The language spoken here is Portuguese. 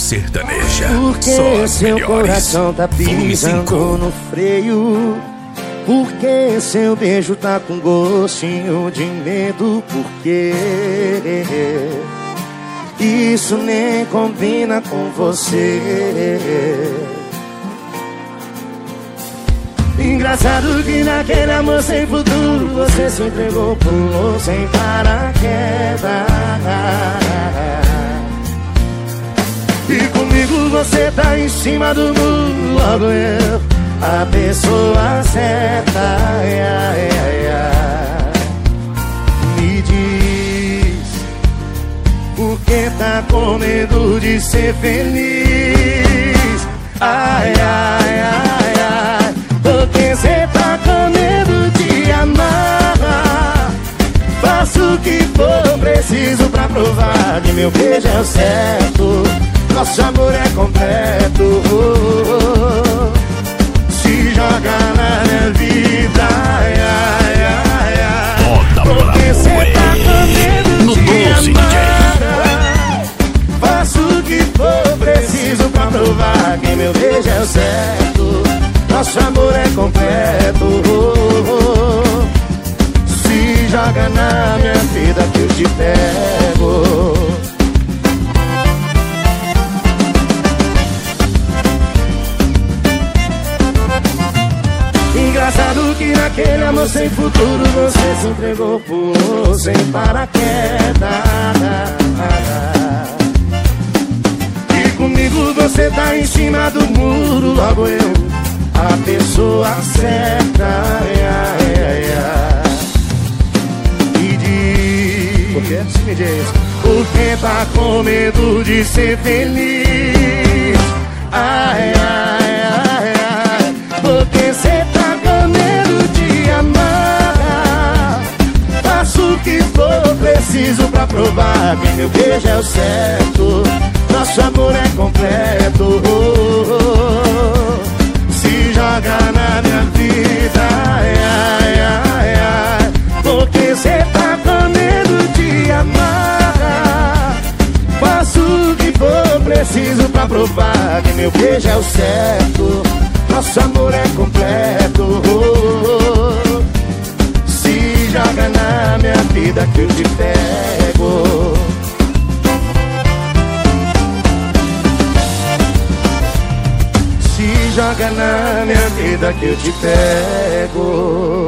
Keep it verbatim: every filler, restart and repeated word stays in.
sertaneja. Porque Só as seu melhores. coração tá pisando no freio? Porque seu beijo tá com gostinho de medo? Porque isso nem combina com você. Engraçado que naquele amor sem futuro você se entregou, pulou sem paraquedas. E comigo você tá em cima do muro, logo eu, a pessoa certa. Ai, ai, ai, ai. Me diz, por que tá com medo de ser feliz? Ai, ai, ai, ai. Porque cê tá com medo de amar. Faço o que for preciso pra provar que meu beijo é o certo, nosso amor é completo. Se joga na minha vida, ai, ai, ai, ai. Porque cê tá com medo de amar. Faço o que for preciso pra provar que meu beijo é o certo, nosso amor é completo. Se joga na minha vida que eu te pego. Engraçado que naquele amor sem futuro você se entregou, pulou sem paraquedas. E comigo você tá em cima do muro, logo eu, a pessoa certa. Ai, ai, ai, ai. Me diz, por que me diz? Porque tá com medo de ser feliz? Ai, ai, ai, ai. Porque cê tá com medo de amar. Faço o que for preciso pra provar que meu beijo é o certo, nosso amor é completo. Joga na minha vida, ai, ai, ai, ai. Porque cê tá com medo de amar. Faço o que for preciso pra provar que meu beijo é o certo, nosso amor é completo. Se joga na minha vida que eu te pego. Joga na minha vida que eu te pego.